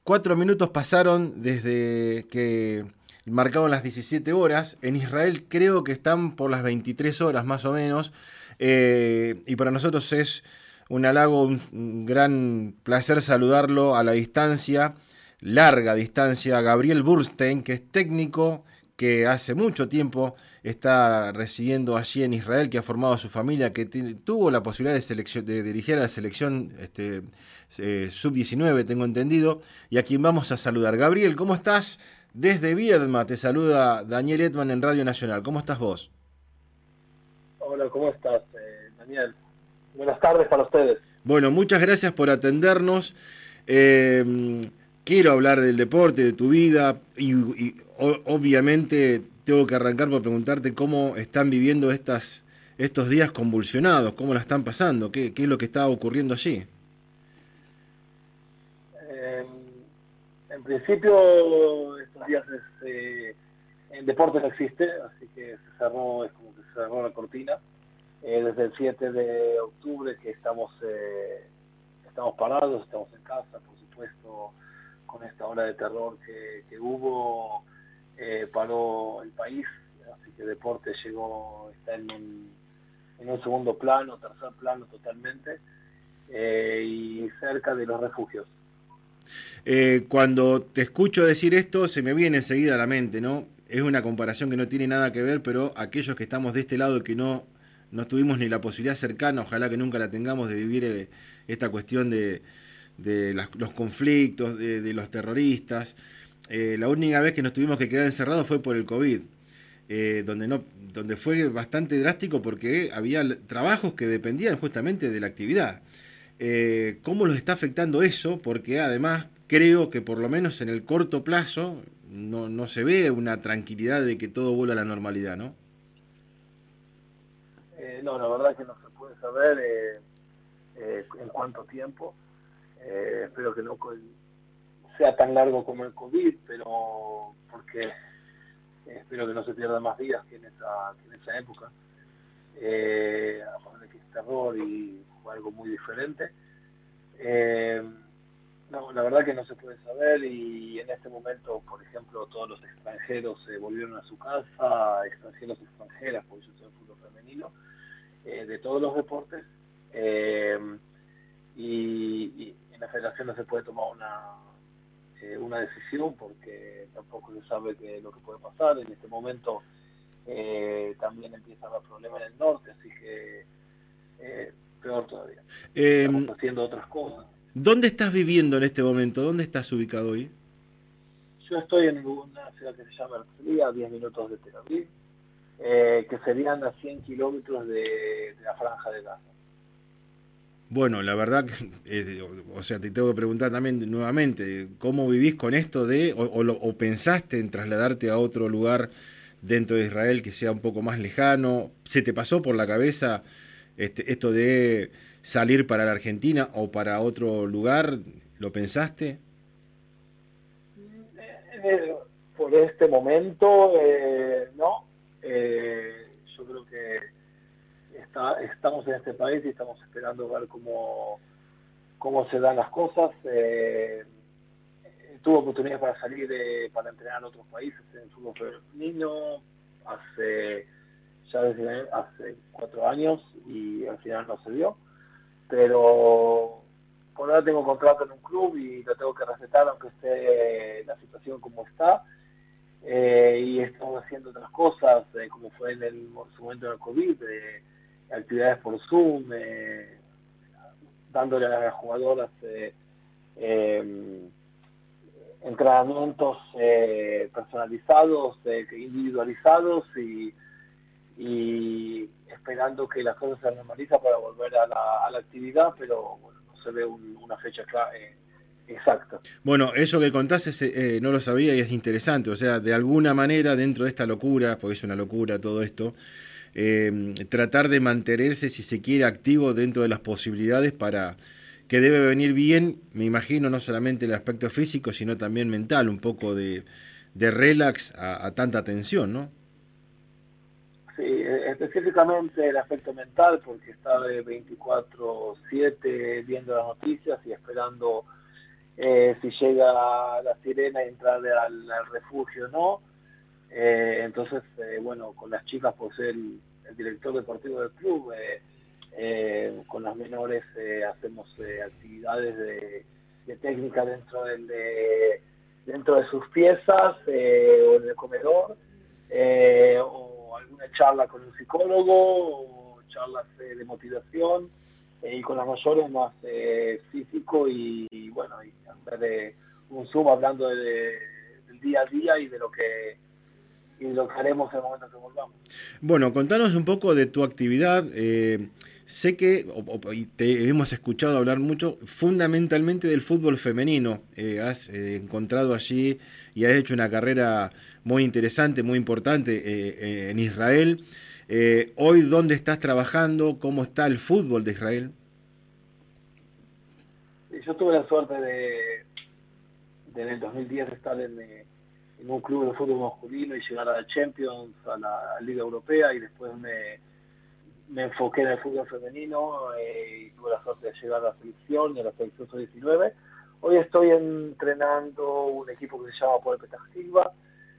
4 minutos pasaron desde que marcaron las 17 horas. En Israel creo que están por las 23 horas más o menos. Y para nosotros es un halago, un gran placer saludarlo a la distancia, larga distancia, Gabriel Burstein, que es técnico, que hace mucho tiempo está residiendo allí en Israel, que ha formado a su familia, que tuvo la posibilidad de dirigir a la selección sub-19, tengo entendido, y a quien vamos a saludar. Gabriel, ¿cómo estás? Desde Viedma te saluda Daniel Edman en Radio Nacional. ¿Cómo estás vos? Hola, ¿cómo estás, Daniel? Buenas tardes para ustedes. Bueno, muchas gracias por atendernos. Eh, Quiero hablar del deporte, de tu vida y obviamente tengo que arrancar por preguntarte cómo están viviendo estos días convulsionados, cómo la están pasando, qué es lo que está ocurriendo allí. Eh, en principio, estos días en deporte no existe, así que se cerró, es como que se cerró la cortina. Desde el 7 de octubre que estamos parados, estamos en casa, por supuesto, con esta ola de terror que hubo, paró el país, así que deporte está en un segundo plano, tercer plano totalmente, y cerca de los refugios. Cuando te escucho decir esto, se me viene enseguida a la mente, ¿no? Es una comparación que no tiene nada que ver, pero aquellos que estamos de este lado y que no tuvimos ni la posibilidad cercana, ojalá que nunca la tengamos, de vivir esta cuestión de los conflictos, de los terroristas. La única vez que nos tuvimos que quedar encerrados fue por el COVID, donde fue bastante drástico porque había trabajos que dependían justamente de la actividad. ¿Cómo los está afectando eso? Porque además creo que por lo menos en el corto plazo no se ve una tranquilidad de que todo vuelva a la normalidad, ¿no? No, la verdad que no se puede saber en cuánto tiempo. Espero que no sea tan largo como el COVID, pero porque espero que no se pierdan más días que en esa época. A de que es terror y fue algo muy diferente. Eh, no, la verdad que no se puede saber y en este momento, por ejemplo, todos los extranjeros se volvieron a su casa, extranjeros, extranjeras, porque yo soy de fútbol femenino, de todos los deportes. Eh, y en la federación no se puede tomar una decisión porque tampoco se sabe lo que puede pasar. En este momento también empieza a haber problemas en el norte, así que peor todavía. Estamos Eh, haciendo otras cosas. ¿Dónde estás viviendo en este momento? ¿Dónde estás ubicado hoy? Yo estoy en una ciudad que se llama Herzliya, a 10 minutos de Tel Aviv, que serían a 100 kilómetros de la franja de Gaza. Bueno, la verdad, o sea, te tengo que preguntar también nuevamente, ¿cómo vivís con esto o pensaste en trasladarte a otro lugar dentro de Israel que sea un poco más lejano? ¿Se te pasó por la cabeza esto de salir para la Argentina o para otro lugar? ¿Lo pensaste? Eh, por este momento, no. Yo creo que estamos en este país y estamos esperando ver cómo se dan las cosas. Tuve oportunidades para salir, para entrenar en otros países en el fútbol femenino hace 4 años y al final no se dio. Pero por ahora tengo contrato en un club y lo tengo que respetar aunque esté la situación como está. Y estamos haciendo otras cosas, como fue en su momento del COVID, actividades por Zoom, dándole a las jugadoras eh, entrenamientos personalizados, individualizados y esperando que las cosas se normalicen para volver a la actividad, pero bueno, no se ve una fecha exacta. Bueno, eso que contás no lo sabía y es interesante. O sea, de alguna manera, dentro de esta locura, porque es una locura todo esto, tratar de mantenerse, si se quiere, activo dentro de las posibilidades para que debe venir bien, me imagino, no solamente el aspecto físico, sino también mental, un poco de relax a tanta tensión, ¿no? Sí, específicamente el aspecto mental, porque estaba de 24/7 viendo las noticias y esperando si llega la sirena y entrar al refugio o no. Entonces, bueno, con las chicas, pues el director deportivo del club, con las menores hacemos actividades de técnica dentro de sus piezas o en el comedor, o alguna charla con un psicólogo, o charlas de motivación, y con las mayores más físico y bueno, y hacer un Zoom hablando del día a día y lo que haremos en el momento que volvamos. Bueno, contanos un poco de tu actividad. Sé que y te hemos escuchado hablar mucho, fundamentalmente del fútbol femenino. Has encontrado allí y has hecho una carrera muy interesante, muy importante en Israel. Hoy, ¿dónde estás trabajando? ¿Cómo está el fútbol de Israel? Yo tuve la suerte en el 2010 estar en un club de fútbol masculino y llegar a la Champions, a la Liga Europea, y después me enfoqué en el fútbol femenino y tuve la suerte de llegar a la selección y a la selección sub-19. Hoy estoy entrenando un equipo que se llama Poel Petah Tikva,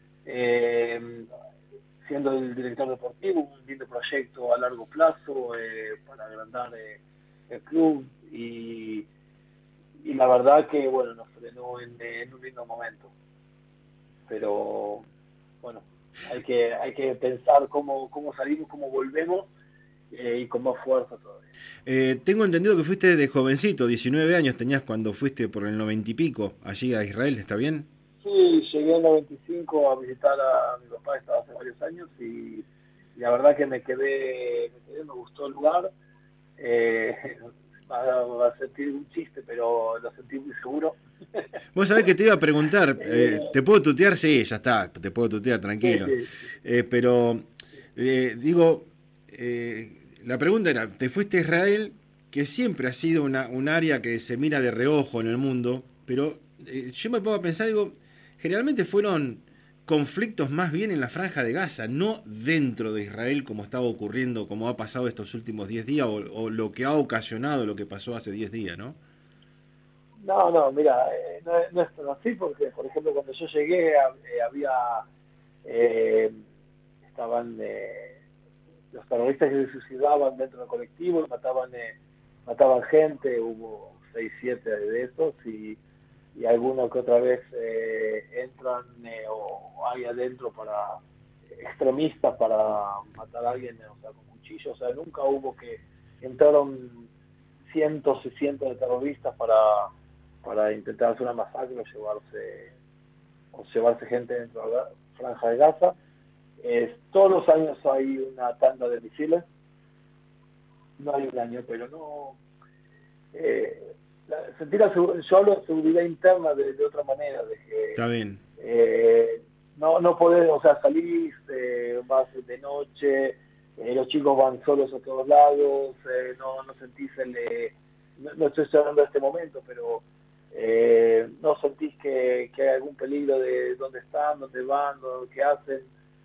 siendo el director deportivo, un lindo proyecto a largo plazo para agrandar el club y la verdad que bueno, nos frenó en un lindo momento. Pero bueno, hay que pensar cómo salimos, cómo volvemos y con más fuerza todavía. Tengo entendido que fuiste de jovencito, 19 años tenías cuando fuiste por el 90 y pico allí a Israel, ¿está bien? Sí, llegué en el 95 a visitar a mi papá, estaba hace varios años y la verdad que me gustó el lugar. Eh, va a sentir un chiste, pero lo sentí muy seguro. Vos sabés que te iba a preguntar, eh, ¿te puedo tutear? Sí, ya está, te puedo tutear, sí, tranquilo. sí, Pero, digo, la pregunta era, te fuiste a Israel, que siempre ha sido un área que se mira de reojo en el mundo, pero yo me pongo a pensar, digo, generalmente fueron conflictos más bien en la Franja de Gaza, no dentro de Israel como estaba ocurriendo, como ha pasado estos últimos 10 días, o lo que ha ocasionado lo que pasó hace 10 días, ¿no? no, mira, no es tan así porque, por ejemplo, cuando yo llegué había, eh, estaban los terroristas que se suicidaban dentro del colectivo y mataban gente, hubo 6 7 de esos y algunos que otra vez entran o hay adentro para extremistas para matar a alguien, o sea, con cuchillos, o sea, nunca hubo que entraron cientos y cientos de terroristas para intentar hacer una masacre o llevarse gente dentro de la Franja de Gaza. Todos los años hay una tanda de misiles, no hay un año, pero no. Yo hablo de seguridad interna de otra manera, de que Está bien. no podés, o sea, salís, vas de noche, los chicos van solos a todos lados, no sentís no estoy hablando de este momento, pero no sentís que hay algún peligro de dónde están, dónde van, qué hacen,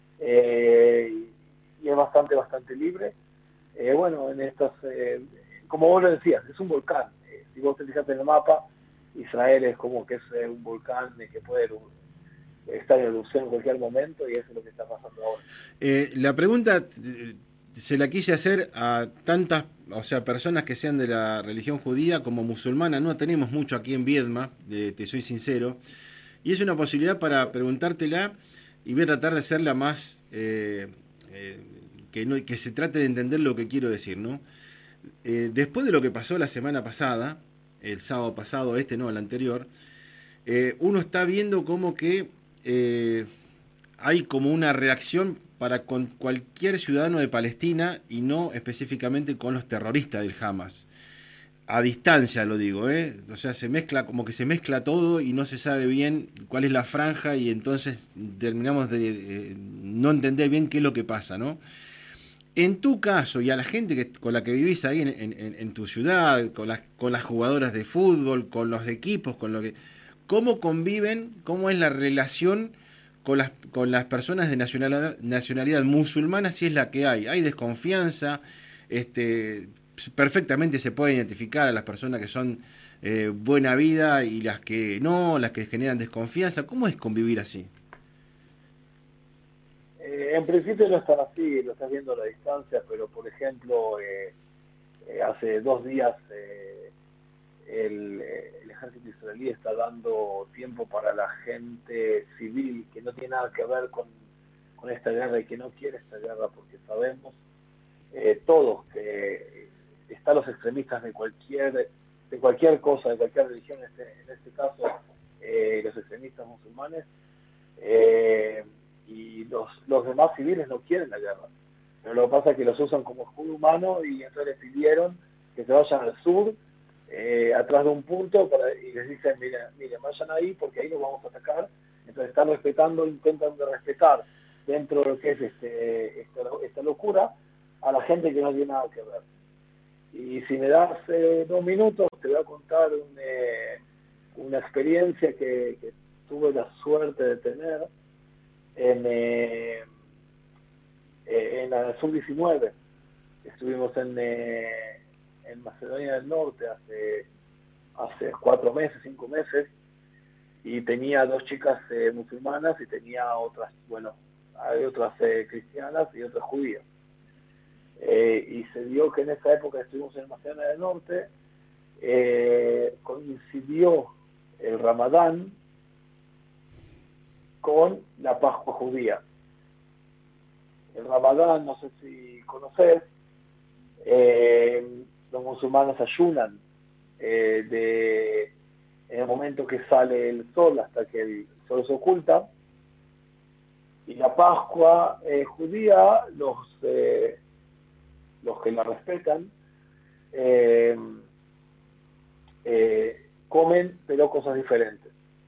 y es bastante libre. Bueno, como vos lo decías, es un volcán. Si vos te fijas en el mapa, Israel es como que es un volcán que puede estar en erupción en cualquier momento y eso es lo que está pasando ahora. La pregunta se la quise hacer a tantas, o sea, personas que sean de la religión judía como musulmana. No tenemos mucho aquí en Viedma, te soy sincero. Y es una posibilidad para preguntártela y voy a tratar de hacerla más, que se trate de entender lo que quiero decir, ¿no? Después de lo que pasó la semana pasada, el sábado pasado, no, el anterior, uno está viendo como que hay como una reacción para con cualquier ciudadano de Palestina y no específicamente con los terroristas del Hamas. A distancia lo digo, ¿eh? O sea, se mezcla, como que se mezcla todo y no se sabe bien cuál es la franja y entonces terminamos de no entender bien qué es lo que pasa, ¿no? En tu caso y a la gente con la que vivís ahí en tu ciudad, con las jugadoras de fútbol, con los equipos, ¿cómo conviven? ¿Cómo es la relación con las personas de nacionalidad musulmana si es la que hay? ¿Hay desconfianza? Perfectamente se puede identificar a las personas que son buena vida y las que no, las que generan desconfianza. ¿Cómo es convivir así? En principio no están así, lo estás viendo a la distancia, pero por ejemplo, hace 2 días el ejército israelí está dando tiempo para la gente civil que no tiene nada que ver con esta guerra y que no quiere esta guerra, porque sabemos todos que están los extremistas de cualquier cosa, de cualquier religión, en este caso los extremistas musulmanes, eh, y los demás civiles no quieren la guerra. Pero lo que pasa es que los usan como escudo humano y entonces les pidieron que se vayan al sur, atrás de un punto, y les dicen, miren, vayan ahí porque ahí nos vamos a atacar. Entonces están respetando, intentan de respetar dentro de lo que es esta locura a la gente que no tiene nada que ver. Y si me das 2 minutos, te voy a contar una experiencia que tuve la suerte de tener en la sub-19. Estuvimos en Macedonia del Norte hace 4 meses, 5 meses, y tenía 2 chicas musulmanas y tenía otras, bueno, hay otras cristianas y otras judías. Y se dio que en esa época estuvimos en Macedonia del Norte, coincidió el Ramadán con la Pascua judía. El Ramadán, no sé si conoces, los musulmanes ayunan en el momento que sale el sol hasta que el sol se oculta, y la Pascua judía, los que la respetan, comen pero cosas diferentes.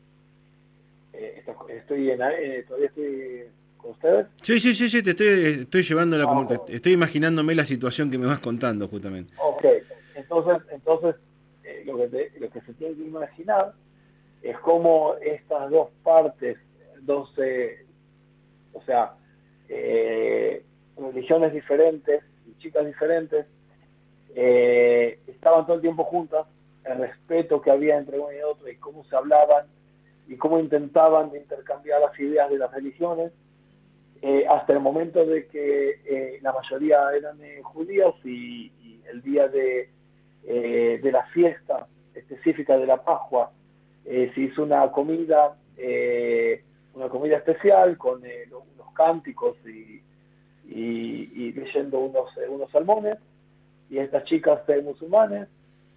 Todavía estoy con ustedes. Sí, sí, sí, sí, estoy llevando Okay. estoy imaginándome la situación que me vas contando justamente. Ok, entonces lo que se tiene que imaginar es cómo estas dos partes, o sea, religiones diferentes y chicas diferentes, estaban todo el tiempo juntas, el respeto que había entre uno y otro y cómo se hablaban y cómo intentaban intercambiar las ideas de las religiones, hasta el momento de que la mayoría eran judíos y el día de la fiesta específica de la Pascua se hizo una comida especial con unos cánticos y leyendo unos salmones, y estas chicas musulmanes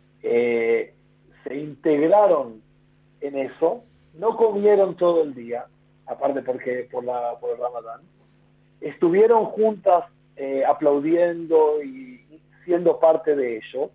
se integraron en eso, no comieron todo el día, aparte porque por el Ramadán, estuvieron juntas aplaudiendo y siendo parte de ello,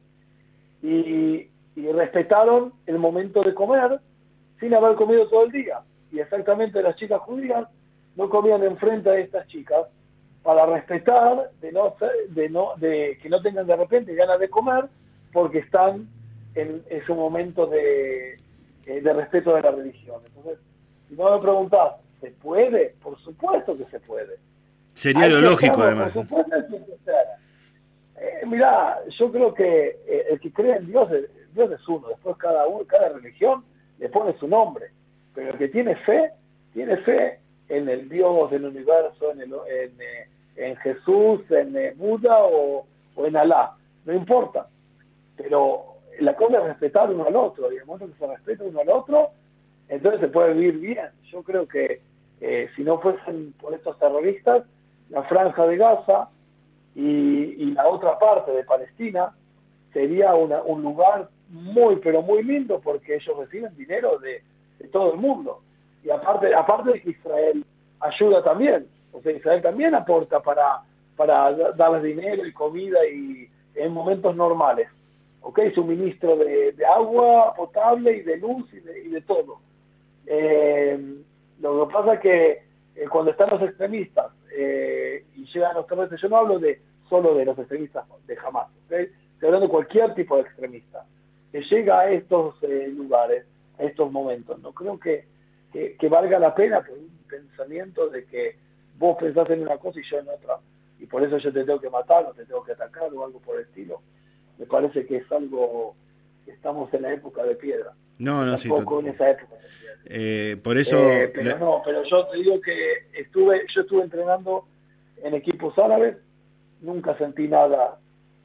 y respetaron el momento de comer sin haber comido todo el día. Y exactamente las chicas judías no comían enfrente a estas chicas para respetar de que no tengan de repente ganas de comer porque están en su momento de respeto de la religión. Entonces, si no me preguntás, ¿se puede? Por supuesto que se puede. Sería Hay lo que lógico, hacerlo, por además. supuesto que se haga. Mirá, yo creo que el que cree en Dios es uno. Después cada religión le pone su nombre. Pero el que tiene fe en el Dios del universo, en Jesús, en Buda o en Alá. No importa. Pero la cosa es respetar uno al otro. Y en el momento que se respeta uno al otro, entonces se puede vivir bien. Yo creo que si no fuesen por estos terroristas, la franja de Gaza y la otra parte de Palestina sería un lugar muy, pero muy lindo porque ellos reciben dinero de todo el mundo. Y aparte de que Israel ayuda también, o sea, Israel también aporta para darles dinero y comida y en momentos normales, ¿ok? Suministro de agua potable y de luz y de todo. Lo que pasa es que cuando están los extremistas y llegan los terroristas, yo no hablo solo de los extremistas de Hamas, ¿okay? Estoy hablando de cualquier tipo de extremista que llega a estos lugares, a estos momentos. No creo que valga la pena por un pensamiento de que vos pensás en una cosa y yo en otra, y por eso yo te tengo que matar o te tengo que atacar o algo por el estilo. Me parece que es algo estamos en la época de piedra. No, no, sí. Tampoco en esa época. Por eso... Pero yo te digo que yo estuve entrenando en equipos árabes, nunca sentí nada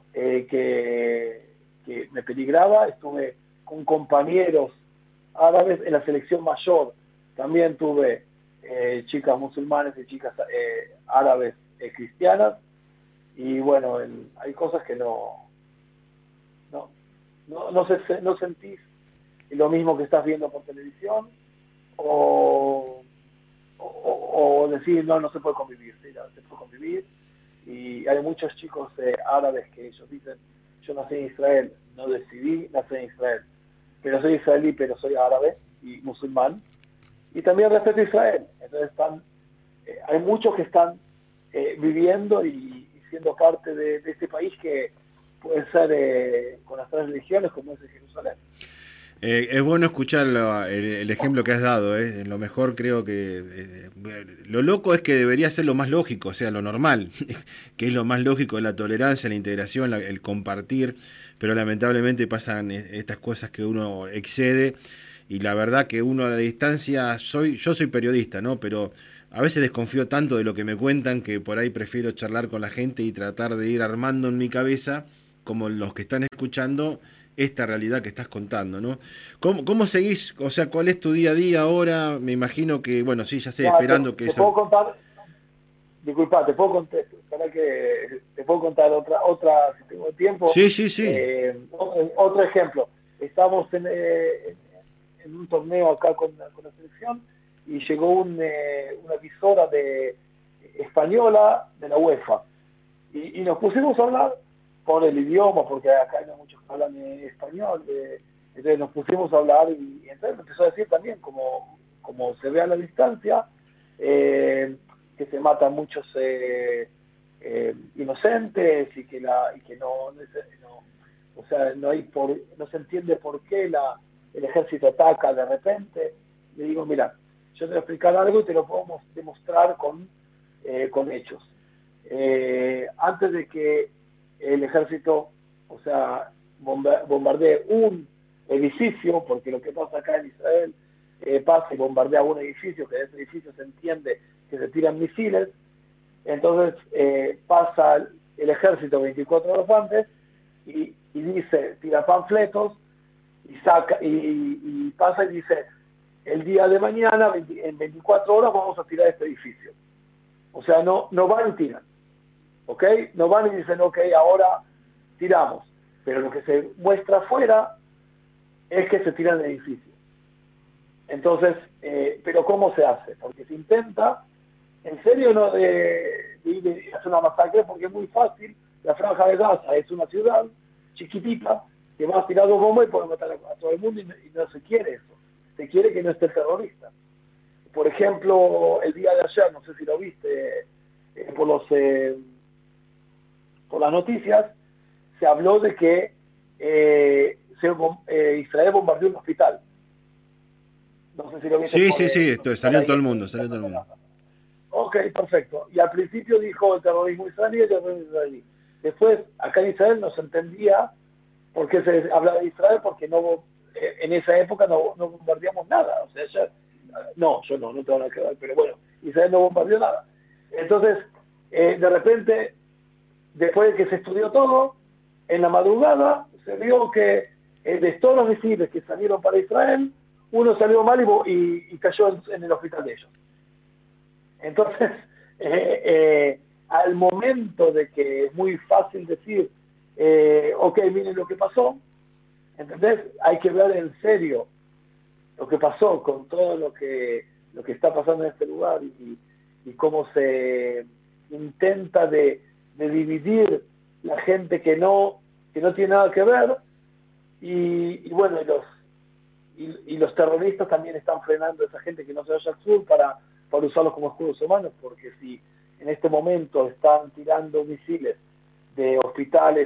que me peligraba. Estuve con compañeros árabes en la selección mayor, también tuve chicas musulmanes y chicas árabes cristianas, y bueno, hay cosas que no sentís lo mismo que estás viendo por televisión, o decir no se puede convivir, ¿sí? No, se puede convivir. Y hay muchos chicos árabes que ellos dicen, yo nací en Israel, no decidí nacer en Israel, pero soy israelí, pero soy árabe y musulmán, y también respeto a Israel. Entonces hay muchos que están viviendo y siendo parte de este país que puede ser con las tres religiones, como es en Jerusalén. Es bueno escuchar el ejemplo que has dado, ¿eh? Lo mejor creo que... lo loco es que debería ser lo más lógico, o sea, lo normal, que es lo más lógico, la tolerancia, la integración, el compartir, pero lamentablemente pasan estas cosas que uno excede, y la verdad que uno a la distancia, yo soy periodista, ¿no? Pero a veces desconfío tanto de lo que me cuentan que por ahí prefiero charlar con la gente y tratar de ir armando en mi cabeza, como los que están escuchando, esta realidad que estás contando, ¿no? ¿Cómo seguís? O sea, ¿cuál es tu día a día ahora? Me imagino que, bueno, sí, ya sé, Ya, esperando que te eso... puedo contar, disculpa, te puedo contar, para que te puedo contar otra si tengo tiempo. Sí, sí, sí. Otro ejemplo, estamos en un torneo acá con la selección y llegó una visora española de la UEFA y nos pusimos a hablar por el idioma, porque acá hay muchos que hablan español, entonces nos pusimos a hablar y entonces me empezó a decir también, como se ve a la distancia, que se matan muchos inocentes y que o sea, no se entiende por qué el ejército ataca de repente. Le digo, mira, yo te voy a explicar algo y te lo podemos demostrar con hechos. Antes de que el ejército, o sea, bombardee un edificio, porque lo que pasa acá en Israel pasa y bombardea un edificio, que de ese edificio se entiende que se tiran misiles, entonces pasa el ejército 24 horas antes y dice, tira panfletos y pasa y dice, el día de mañana, en 24 horas vamos a tirar este edificio. O sea, no van y tiran, ¿ok? No van y dicen, ok, ahora tiramos. Pero lo que se muestra afuera es que se tiran el edificio. Entonces, pero ¿cómo se hace? Porque se intenta, en serio, no de hacer una masacre, porque es muy fácil. La Franja de Gaza es una ciudad chiquitita que va a tirar dos bombas y puede matar a todo el mundo, y no se quiere eso. Se quiere que no esté el terrorista. Por ejemplo, el día de ayer, no sé si lo viste por las noticias, se habló de que Israel bombardeó un hospital. No sé si lo viste Sí, por sí, sí, un esto hospital salió en ahí todo el en mundo, la salió en todo el zona de mundo. Gaza. Ok, perfecto. Y al principio dijo el terrorismo israelí, el terrorismo israelí. Después, acá en Israel no se entendía por qué se hablaba de Israel, porque en esa época no bombardeamos nada. O sea, yo no tengo nada que ver, pero bueno, Israel no bombardeó nada. Entonces, de repente, después de que se estudió todo, en la madrugada se vio que de todos los misiles que salieron para Israel, uno salió mal y cayó en el hospital de ellos. Entonces, al momento de que es muy fácil decir, ok, miren lo que pasó, ¿entendés? Hay que ver en serio lo que pasó con todo lo que está pasando en este lugar y cómo se intenta de dividir la gente que no tiene nada que ver, y bueno, los terroristas también están frenando a esa gente que no se vaya al sur para usarlos como escudos humanos, porque si en este momento están tirando misiles de hospitales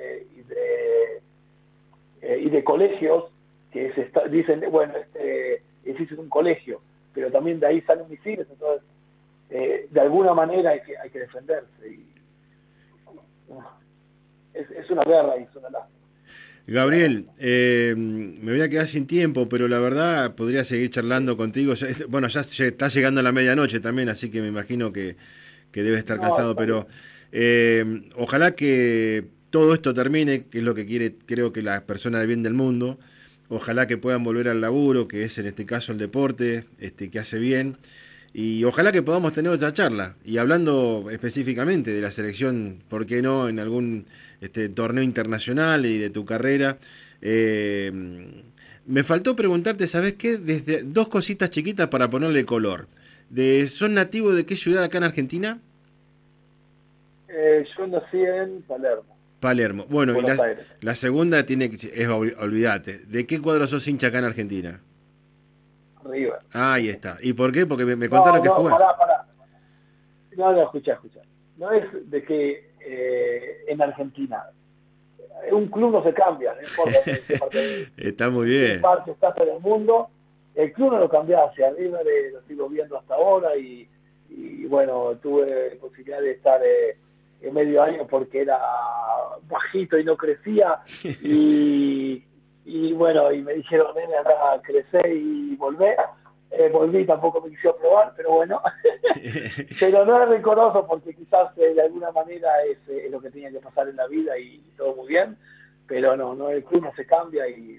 y de colegios, que dicen, bueno, este edificio es un colegio, pero también de ahí salen misiles, entonces de alguna manera hay que defenderse. Es una guerra y es una lástima. Gabriel, me voy a quedar sin tiempo, pero la verdad podría seguir charlando contigo. Bueno, ya está llegando la medianoche también, así que me imagino que debe estar No, cansado, está bien. pero ojalá que todo esto termine, que es lo que quiere, creo que las personas de bien del mundo. Ojalá que puedan volver al laburo, que es en este caso el deporte, que hace bien. Y ojalá que podamos tener otra charla. Y hablando específicamente de la selección, ¿por qué no? En algún torneo internacional y de tu carrera. Eh, Me faltó preguntarte, ¿sabes qué? Desde dos cositas chiquitas para ponerle color. ¿Son nativos de qué ciudad acá en Argentina? Yo nací en Palermo, Palermo. Bueno, y Buenos Aires, la segunda tiene que es olvídate. ¿De qué cuadro sos hincha acá en Argentina? River. Ah, ahí está. ¿Y por qué? Porque me contaron No, que no, jugás. pará. No, no, escucha. No es de que en Argentina un club no se cambia, no importa Está muy en qué bien. parte estás en el mundo, el club no lo cambia hacia arriba, lo sigo viendo hasta ahora y bueno, tuve posibilidad de estar en medio año porque era bajito y no crecía y bueno, y me dijeron, nene, acá crecer y volver. Volví, tampoco me quisieron probar, pero bueno, pero no es rencoroso porque quizás de alguna manera es lo que tenía que pasar en la vida y todo muy bien, pero no, el club no se cambia y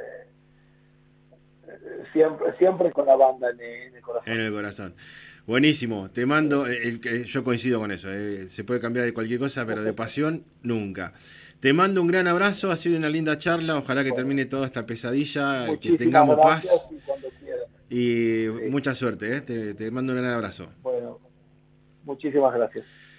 siempre con la banda en el En corazón. el corazón. Buenísimo, te mando, yo coincido con eso, se puede cambiar de cualquier cosa, pero de pasión nunca. Te mando un gran abrazo, ha sido una linda charla, ojalá que Bueno, termine toda esta pesadilla, que muchísimas tengamos gracias paz y cuando quieran. y Sí, mucha suerte, te mando un gran abrazo. bueno, muchísimas gracias.